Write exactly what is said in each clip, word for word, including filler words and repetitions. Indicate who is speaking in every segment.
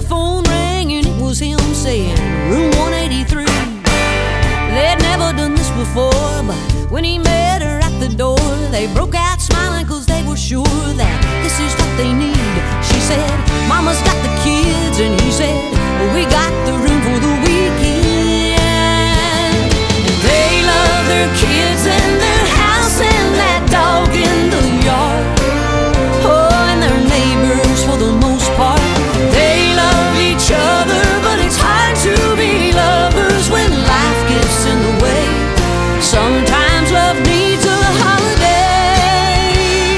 Speaker 1: phone rang and it was him saying, room one eighty-three. They'd never done this before, but when he met her at the door, they broke out smiling cause they were sure that this is what they need. She said, Mama's got the kids, and he said, we got the room for the weekend. And they love their kids and their house and that dog in the yard. Oh, and their neighbors for the most part. They love each other, but it's hard to be lovers when life gets in the way. Sometimes love needs a holiday.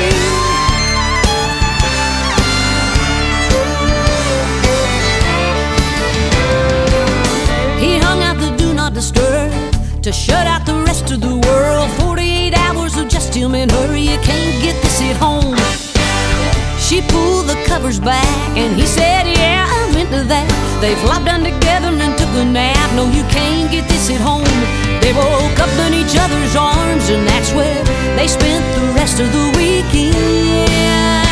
Speaker 1: He hung out the do not disturb to shut out the rest of the world. Forty-eight hours of just him and her, you can't get this at home. She pulled the covers back and he said, yeah, I'm into that. They flopped down together and took a nap. No, you can't get this at home. They woke up in each other's arms, and that's where they spent the rest of the weekend.